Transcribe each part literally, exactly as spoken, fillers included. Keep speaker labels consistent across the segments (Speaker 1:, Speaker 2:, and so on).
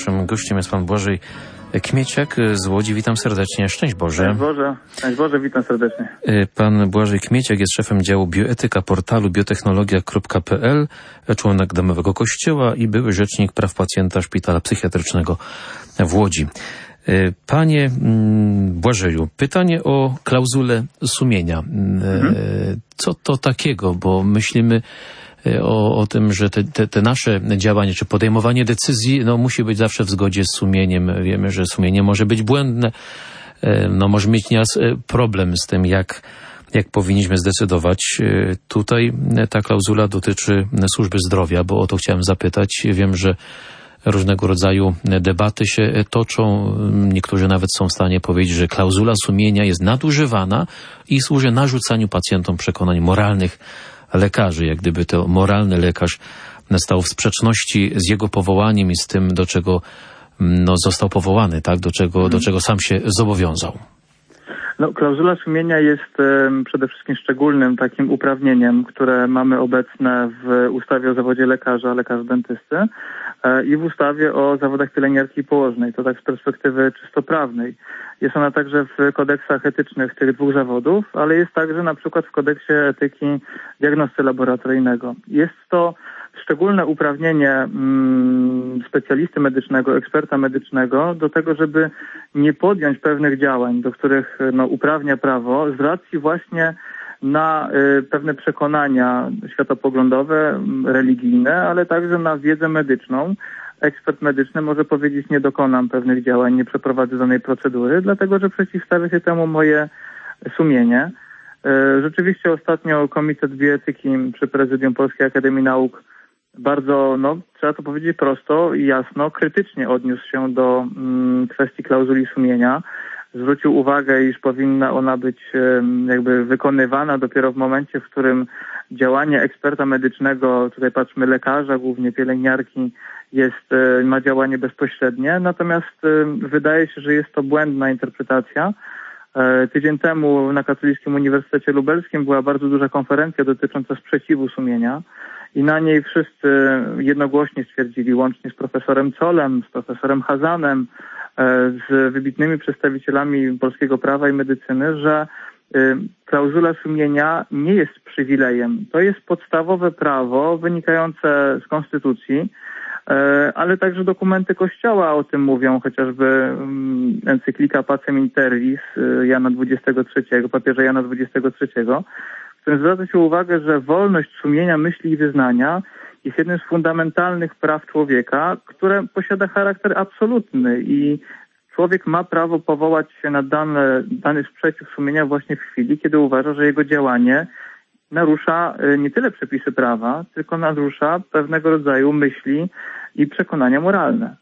Speaker 1: Naszym gościem jest pan Błażej Kmieciak z Łodzi. Witam serdecznie. Szczęść Boże.
Speaker 2: Szczęść Boże. Szczęść Boże, witam serdecznie.
Speaker 1: Pan Błażej Kmieciak jest szefem działu bioetyka portalu biotechnologia kropka p l, członek Domowego Kościoła i były rzecznik praw pacjenta Szpitala Psychiatrycznego w Łodzi. Panie Błażeju, pytanie o klauzulę sumienia. Mhm. Co to takiego? Bo myślimy O, o tym, że te, te, te nasze działanie, czy podejmowanie decyzji, no musi być zawsze w zgodzie z sumieniem. Wiemy, że sumienie może być błędne, no może mieć nieraz problem z tym, jak, jak powinniśmy zdecydować. Tutaj ta klauzula dotyczy służby zdrowia, bo o to chciałem zapytać. Wiem, że różnego rodzaju debaty się toczą. Niektórzy nawet są w stanie powiedzieć, że klauzula sumienia jest nadużywana i służy narzucaniu pacjentom przekonań moralnych lekarzy, jak gdyby to moralny lekarz stał w sprzeczności z jego powołaniem i z tym, do czego no, został powołany, tak? Do czego, do czego sam się zobowiązał.
Speaker 2: No, klauzula sumienia jest e, przede wszystkim szczególnym takim uprawnieniem, które mamy obecne w ustawie o zawodzie lekarza, lekarza dentysty e, i w ustawie o zawodach pielęgniarki i położnej. To tak z perspektywy czysto prawnej. Jest ona także w kodeksach etycznych tych dwóch zawodów, ale jest także na przykład w kodeksie etyki diagnosty laboratoryjnego. Jest to szczególne uprawnienie mm, specjalisty medycznego, eksperta medycznego do tego, żeby nie podjąć pewnych działań, do których no, uprawnia prawo z racji właśnie na y, pewne przekonania światopoglądowe, religijne, ale także na wiedzę medyczną. Ekspert medyczny może powiedzieć, nie dokonam pewnych działań, nie przeprowadzę danej procedury, dlatego że przeciwstawia się temu moje sumienie. Y, rzeczywiście ostatnio Komitet Bioetyki przy Prezydium Polskiej Akademii Nauk bardzo, no trzeba to powiedzieć prosto i jasno, krytycznie odniósł się do mm, kwestii klauzuli sumienia. Zwrócił uwagę, iż powinna ona być um, jakby wykonywana dopiero w momencie, w którym działanie eksperta medycznego, tutaj patrzmy lekarza, głównie pielęgniarki, jest, um, ma działanie bezpośrednie. Natomiast um, wydaje się, że jest to błędna interpretacja. E, tydzień temu na Katolickim Uniwersytecie Lubelskim była bardzo duża konferencja dotycząca sprzeciwu sumienia. I na niej wszyscy jednogłośnie stwierdzili, łącznie z profesorem Colem, z profesorem Hazanem, z wybitnymi przedstawicielami polskiego prawa i medycyny, że klauzula sumienia nie jest przywilejem. To jest podstawowe prawo wynikające z konstytucji, ale także dokumenty Kościoła o tym mówią, chociażby encyklika Pacem in Terris Jana dwudziestego trzeciego, papieża Jana dwudziestego trzeciego, w którym zwraca się uwagę, że wolność sumienia, myśli i wyznania jest jednym z fundamentalnych praw człowieka, które posiada charakter absolutny i człowiek ma prawo powołać się na dane, dany sprzeciw sumienia właśnie w chwili, kiedy uważa, że jego działanie narusza nie tyle przepisy prawa, tylko narusza pewnego rodzaju myśli i przekonania moralne.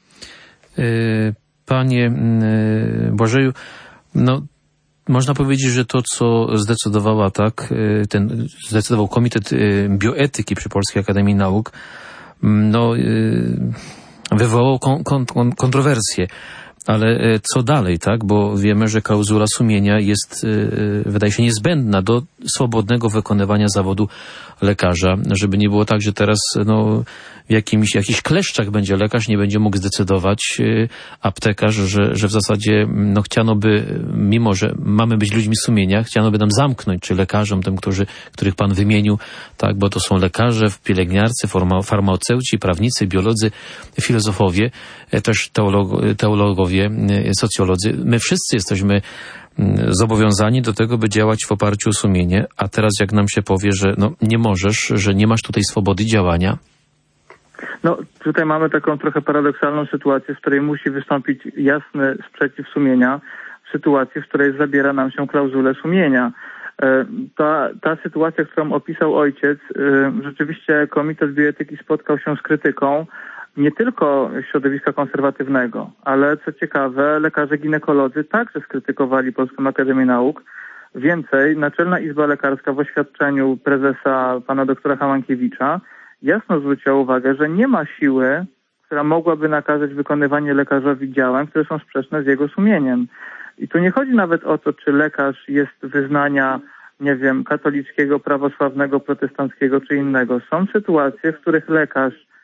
Speaker 1: Panie Błażeju, no można powiedzieć, że to, co zdecydowała tak, ten zdecydował Komitet Bioetyki przy Polskiej Akademii Nauk, no wywołało kon, kon, kontrowersje. Ale co dalej, tak? Bo wiemy, że klauzula sumienia jest, wydaje się, niezbędna do swobodnego wykonywania zawodu lekarza, żeby nie było tak, że teraz no, w jakimś, jakichś kleszczach będzie lekarz, nie będzie mógł zdecydować, aptekarz, że, że w zasadzie no, chciano by, mimo że mamy być ludźmi sumienia, chciano by nam zamknąg, czy lekarzom, tym, którzy, których pan wymienił, tak, bo to są lekarze, pielęgniarcy, farmaceuci, prawnicy, biolodzy, filozofowie, też teolog, teologowie, socjolodzy. My wszyscy jesteśmy zobowiązani do tego, by działać w oparciu o sumienie, a teraz jak nam się powie, że no, nie możesz, że nie masz tutaj swobody działania?
Speaker 2: No tutaj mamy taką trochę paradoksalną sytuację, w której musi wystąpić jasny sprzeciw sumienia w sytuacji, w której zabiera nam się klauzulę sumienia. Ta, ta sytuacja, którą opisał ojciec, rzeczywiście Komitet Bioetyki spotkał się z krytyką nie tylko środowiska konserwatywnego, ale co ciekawe, lekarze ginekolodzy także skrytykowali Polską Akademię Nauk. Więcej, Naczelna Izba Lekarska w oświadczeniu prezesa pana doktora Hamankiewicza jasno zwróciła uwagę, że nie ma siły, która mogłaby nakazać wykonywanie lekarzowi działań, które są sprzeczne z jego sumieniem. I tu nie chodzi nawet o to, czy lekarz jest wyznania, nie wiem, katolickiego, prawosławnego, protestanckiego czy innego. Są sytuacje, w których lekarz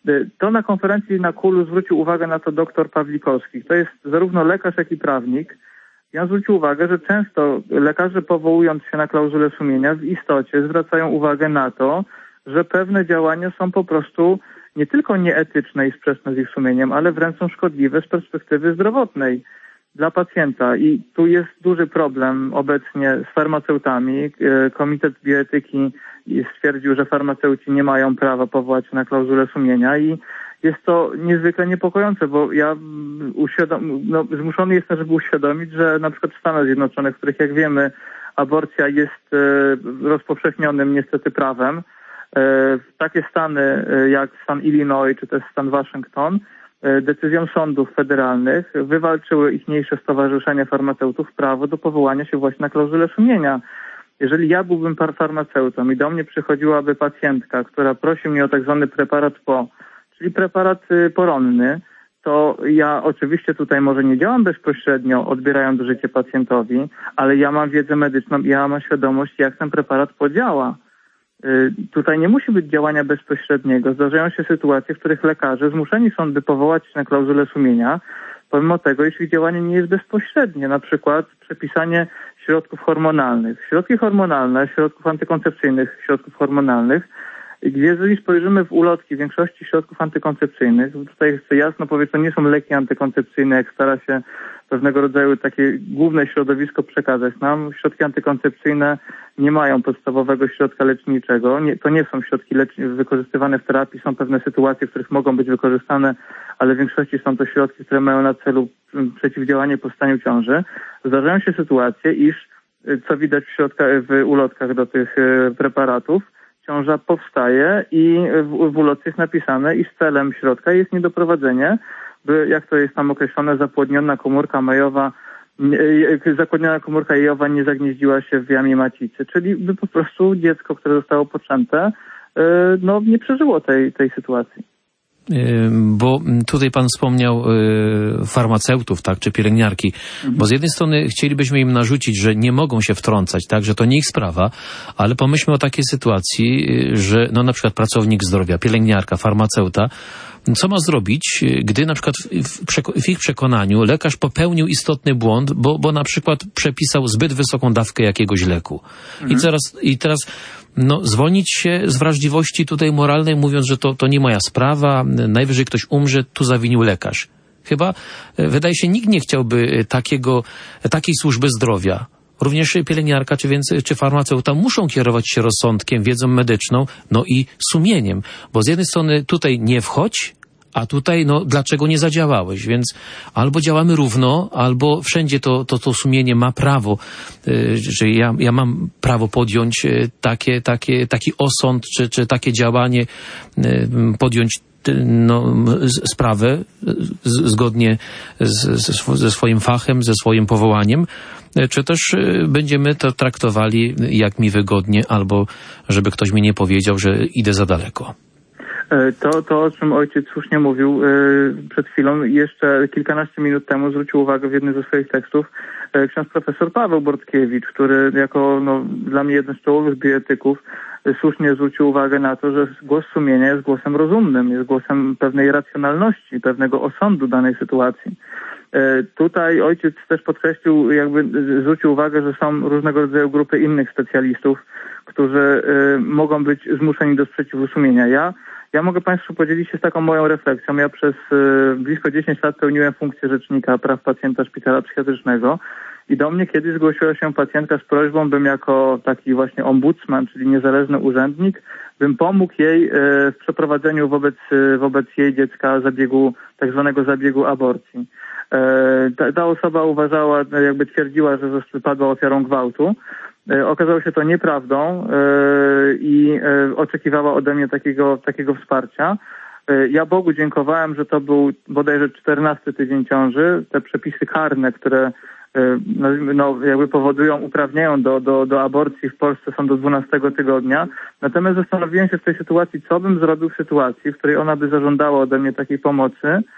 Speaker 2: To na konferencji na Kulu zwrócił uwagę na to doktor Pawlikowski. To jest zarówno lekarz, jak i prawnik. I on zwrócił uwagę, że często lekarze, powołując się na klauzulę sumienia, w istocie zwracają uwagę na to, że pewne działania są po prostu nie tylko nieetyczne i sprzeczne z ich sumieniem, ale wręcz są szkodliwe z perspektywy zdrowotnej dla pacjenta. I tu jest duży problem obecnie z farmaceutami. Komitet Bioetyki stwierdził, że farmaceuci nie mają prawa powołać się na klauzulę sumienia i jest to niezwykle niepokojące, bo ja uświadom... no, zmuszony jestem, żeby uświadomić, że na przykład w Stanach Zjednoczonych, w których jak wiemy aborcja jest e, rozpowszechnionym niestety prawem, e, takie stany e, jak stan Illinois czy też stan Waszyngton e, decyzją sądów federalnych wywalczyły ichniejsze stowarzyszenia farmaceutów prawo do powołania się właśnie na klauzulę sumienia. Jeżeli ja byłbym farmaceutą i do mnie przychodziłaby pacjentka, która prosi mnie o tak zwany preparat po, czyli preparat poronny, to ja oczywiście tutaj może nie działam bezpośrednio, odbierając życie pacjentowi, ale ja mam wiedzę medyczną i ja mam świadomość, jak ten preparat podziała. Yy, tutaj nie musi być działania bezpośredniego. Zdarzają się sytuacje, w których lekarze zmuszeni są, by powołać się na klauzulę sumienia, pomimo tego, jeśli działanie nie jest bezpośrednie, na przykład przepisanie środków hormonalnych. Środki hormonalne, środków antykoncepcyjnych, środków hormonalnych, jeżeli spojrzymy w ulotki większości środków antykoncepcyjnych, tutaj chcę jasno powiedzieć, to nie są leki antykoncepcyjne, jak stara się pewnego rodzaju takie główne środowisko przekazać nam. Środki antykoncepcyjne nie mają podstawowego środka leczniczego. Nie, to nie są środki lecz- wykorzystywane w terapii. Są pewne sytuacje, w których mogą być wykorzystane, ale w większości są to środki, które mają na celu przeciwdziałanie powstaniu ciąży. Zdarzają się sytuacje, iż, co widać w, środkach, w ulotkach do tych preparatów, ciąża powstaje i w, w ulotce jest napisane, iż celem środka jest niedoprowadzenie, by, jak to jest tam określone, zapłodniona komórka majowa, zapłodniona komórka jajowa nie zagnieździła się w jamie macicy, czyli by po prostu dziecko, które zostało poczęte, no nie przeżyło tej, tej sytuacji.
Speaker 1: Bo tutaj pan wspomniał farmaceutów, tak, czy pielęgniarki, mhm. bo z jednej strony chcielibyśmy im narzucić, że nie mogą się wtrącać, tak, że to nie ich sprawa, ale pomyślmy o takiej sytuacji, że no na przykład pracownik zdrowia, pielęgniarka, farmaceuta, co ma zrobić, gdy na przykład w, w ich przekonaniu lekarz popełnił istotny błąd, bo, bo na przykład przepisał zbyt wysoką dawkę jakiegoś leku. Mhm. I teraz, i teraz no, zwolnić się z wrażliwości tutaj moralnej, mówiąc, że to, to nie moja sprawa, najwyżej ktoś umrze, tu zawinił lekarz. Chyba, wydaje się, nikt nie chciałby takiego, takiej służby zdrowia. Również pielęgniarka czy, więc, czy farmaceuta muszą kierować się rozsądkiem, wiedzą medyczną, no i sumieniem. Bo z jednej strony tutaj nie wchodź, a tutaj, no, dlaczego nie zadziałałeś? Więc albo działamy równo, albo wszędzie to, to, to sumienie ma prawo, yy, że ja, ja mam prawo podjąć yy, takie, takie, taki osąd, czy, czy takie działanie, yy, podjąć no, sprawę z, zgodnie z, z, ze swoim fachem, ze swoim powołaniem, czy też będziemy to traktowali jak mi wygodnie, albo żeby ktoś mi nie powiedział, że idę za daleko.
Speaker 2: To, to, o czym ojciec słusznie mówił przed chwilą, jeszcze kilkanaście minut temu zwrócił uwagę w jednym ze swoich tekstów ksiądz profesor Paweł Bortkiewicz, który jako no, dla mnie jeden z czołowych bioetyków słusznie zwrócił uwagę na to, że głos sumienia jest głosem rozumnym, jest głosem pewnej racjonalności, pewnego osądu danej sytuacji. Tutaj ojciec też podkreślił, jakby zwrócił uwagę, że są różnego rodzaju grupy innych specjalistów, którzy mogą być zmuszeni do sprzeciwu sumienia. Ja Ja mogę Państwu podzielić się z taką moją refleksją. Ja przez y, blisko dziesięć lat pełniłem funkcję rzecznika praw pacjenta szpitala psychiatrycznego i do mnie kiedyś zgłosiła się pacjentka z prośbą, bym jako taki właśnie ombudsman, czyli niezależny urzędnik, bym pomógł jej y, w przeprowadzeniu wobec, y, wobec jej dziecka zabiegu, tak zwanego zabiegu aborcji. Y, ta, ta osoba uważała, jakby twierdziła, że wypadła ofiarą gwałtu. Okazało się to nieprawdą yy, i yy, oczekiwała ode mnie takiego, takiego wsparcia. Yy, ja Bogu dziękowałem, że to był bodajże czternasty tydzień ciąży. Te przepisy karne, które yy, no, jakby powodują, uprawniają do, do, do aborcji w Polsce, są do dwunastego tygodnia. Natomiast zastanowiłem się w tej sytuacji, co bym zrobił w sytuacji, w której ona by zażądała ode mnie takiej pomocy,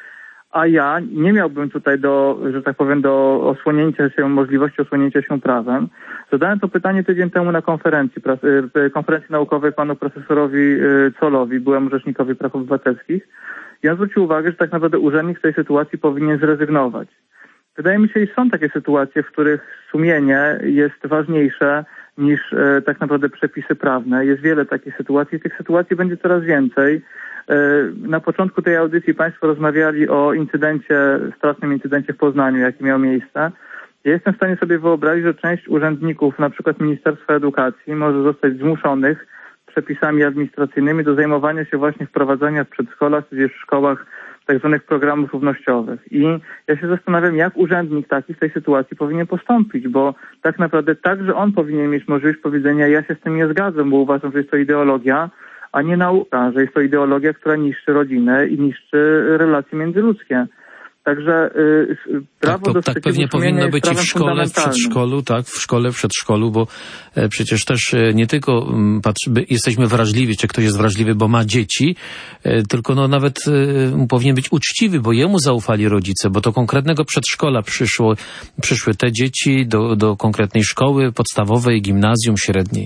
Speaker 2: a ja nie miałbym tutaj do, że tak powiem, do osłonięcia się, możliwości osłonięcia się prawem. Zadałem to pytanie tydzień temu na konferencji, konferencji naukowej panu profesorowi Collowi, byłemu rzecznikowi praw obywatelskich. I on zwrócił uwagę, że tak naprawdę urzędnik w tej sytuacji powinien zrezygnować. Wydaje mi się, że są takie sytuacje, w których sumienie jest ważniejsze niż e, tak naprawdę przepisy prawne. Jest wiele takich sytuacji. Tych sytuacji będzie coraz więcej. E, na początku tej audycji Państwo rozmawiali o incydencie, strasznym incydencie w Poznaniu, jaki miał miejsce. Ja jestem w stanie sobie wyobrazić, że część urzędników, na przykład Ministerstwa Edukacji, może zostać zmuszonych przepisami administracyjnymi do zajmowania się właśnie wprowadzania w przedszkolach, czy w szkołach tak zwanych programów równościowych. I ja się zastanawiam, jak urzędnik taki w tej sytuacji powinien postąpić, bo tak naprawdę także on powinien mieć możliwość powiedzenia, ja się z tym nie zgadzam, bo uważam, że jest to ideologia, a nie nauka, że jest to ideologia, która niszczy rodzinę i niszczy relacje międzyludzkie. Także y, prawo
Speaker 1: tak,
Speaker 2: do
Speaker 1: tak pewnie powinno być i w szkole, w przedszkolu, tak, w szkole, w przedszkolu, bo e, przecież też e, nie tylko m, patrzy, by, jesteśmy wrażliwi, czy ktoś jest wrażliwy, bo ma dzieci, e, tylko no nawet e, powinien być uczciwy, bo jemu zaufali rodzice, bo do konkretnego przedszkola przyszło, przyszły te dzieci do, do konkretnej szkoły podstawowej, gimnazjum, średniej.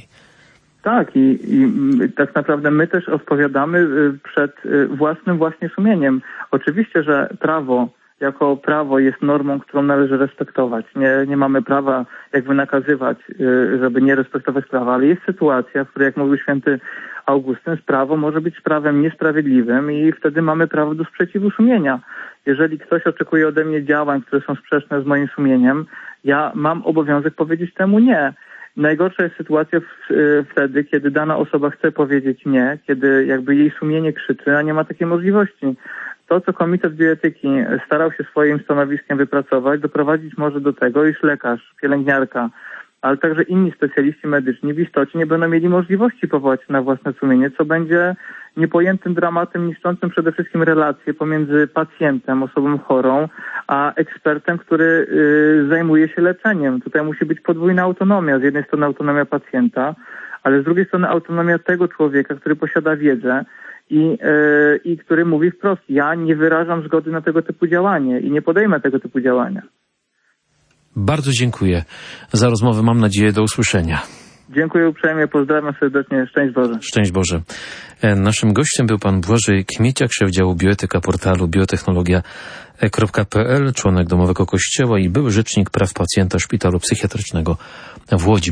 Speaker 2: Tak, i, i tak naprawdę my też odpowiadamy przed własnym właśnie sumieniem. Oczywiście, że prawo jako prawo jest normą, którą należy respektować. Nie, nie mamy prawa jakby nakazywać, żeby nie respektować prawa, ale jest sytuacja, w której, jak mówił święty Augustyn, prawo może być prawem niesprawiedliwym i wtedy mamy prawo do sprzeciwu sumienia. Jeżeli ktoś oczekuje ode mnie działań, które są sprzeczne z moim sumieniem, ja mam obowiązek powiedzieć temu nie. Najgorsza jest sytuacja w, y, wtedy, kiedy dana osoba chce powiedzieć nie, kiedy jakby jej sumienie krzyczy, a nie ma takiej możliwości. To, co Komitet Bioetyki starał się swoim stanowiskiem wypracować, doprowadzić może do tego, iż lekarz, pielęgniarka, ale także inni specjaliści medyczni w istocie nie będą mieli możliwości powołać się na własne sumienie, co będzie niepojętym dramatem niszczącym przede wszystkim relacje pomiędzy pacjentem, osobą chorą, a ekspertem, który y, zajmuje się leczeniem. Tutaj musi być podwójna autonomia. Z jednej strony autonomia pacjenta, ale z drugiej strony autonomia tego człowieka, który posiada wiedzę i, y, i który mówi wprost, ja nie wyrażam zgody na tego typu działanie i nie podejmę tego typu działania.
Speaker 1: Bardzo dziękuję za rozmowę. Mam nadzieję, do usłyszenia.
Speaker 2: Dziękuję uprzejmie, pozdrawiam serdecznie. Szczęść Boże.
Speaker 1: Szczęść Boże. Naszym gościem był pan Błażej Kmieciak, szef działu bioetyka portalu biotechnologia kropka p l, członek Domowego Kościoła i były rzecznik praw pacjenta Szpitalu Psychiatrycznego w Łodzi.